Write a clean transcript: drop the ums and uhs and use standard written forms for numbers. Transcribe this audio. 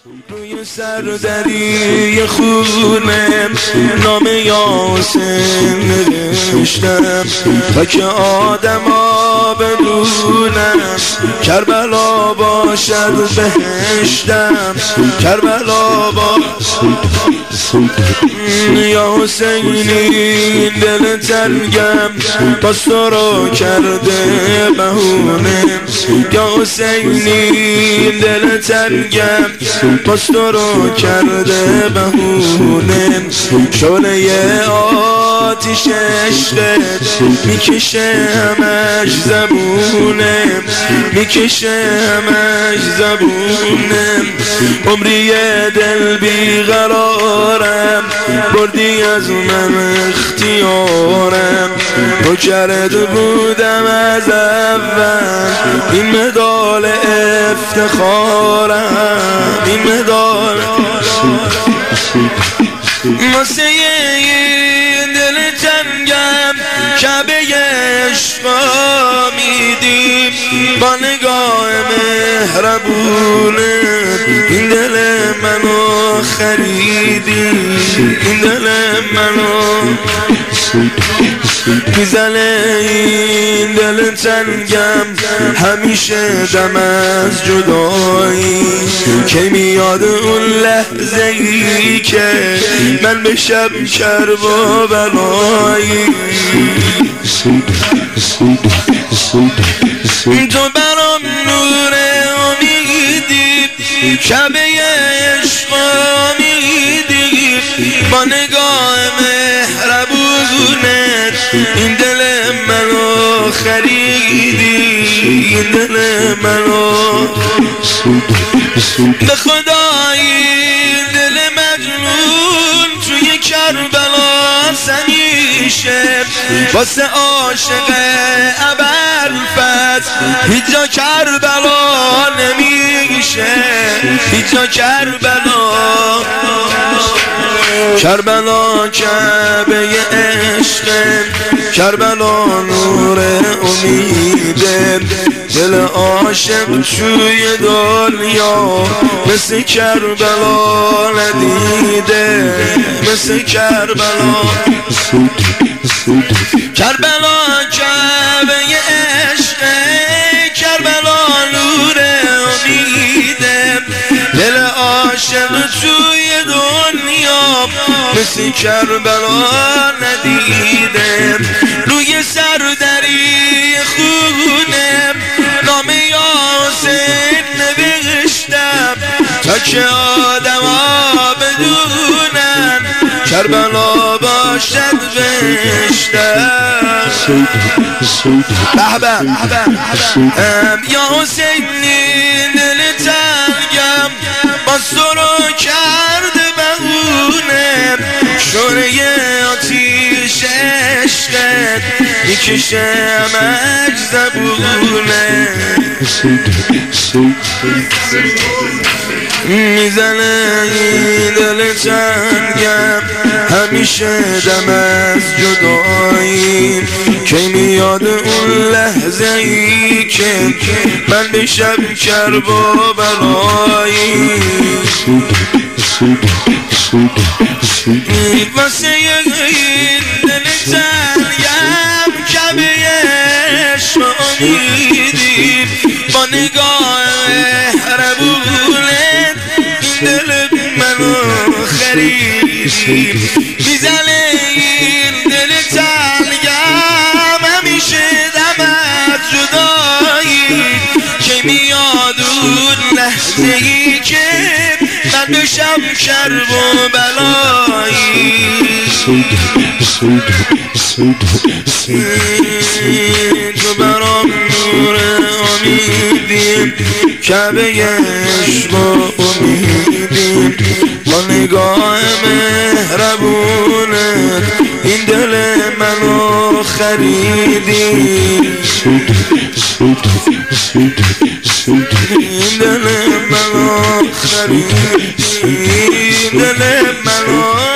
روی سردری خونم نام یاسین نوشتم و که آدم ها بدونم کربلا باشد بهشتم، کربلا یا حسینی دل تنگم باز تو رو کرده بهونه، یا حسینی دل تنگم باز تو رو کرده بهونه. شعله آتیش عشقت میکشه همش زبونه، میکشه همش زبونه. عمری دل بیقرارم بردی از من اختیارم، تو کرده بودم از اول این مدال افتخارم، این مدال واسه این دل تنگم کعبه عشقا میدیم با نگاه مهربونه. این دل منو خریدی، این دل منو میزنه این دل تنگم همیشه دم از جدایی، که میاد اون لحظه ای که من بشم کرب و بلایی. تو برام نور امیدی شب عشق امیدی با نگاه مهربونت. این دل منو خریدی، این دل منو به خدا این دل مجنون توی کربلا سمیشه واسه عاشق ابوالفضل هیچ جا کربلا نمیشه، هیچ جا کربلا. کربلا کعبه عشق، کربلا نور امیده. دل عاشق توی دنیا مثل کربلا ندیده، مثل کربلا. کربلا کعبه عشق، کربلا نور امیده. دل عاشق توی دنیا مثل کربلا ندیده. روی سردری خونم نام یاسین نوشتم تا که آدم ها بدونن کربلا باشد بهشتم. یا حسینی دل تنگم باز تو رو کرده بهونه. شعله آتیش عشقت میکشه همش زبونه، میزنه این دل تنگم همیشه دم از جدایی، که میاد اون لحظه ای که من بشم کرب و بلایی. واسه این دل تنگم کعبه عشق امیدی با نگاه مهربونت. این دل منو خریدی، میزنه این دل تنگم همیشه دم از جدایی، که میاد اون لحظه ای که من بشم کرب و بلایی. تو برام نور امیدی کعبه عشق امیدی با نگاه مهربونت. این دل منو خریدی، این دل منو خریدی، این دل منو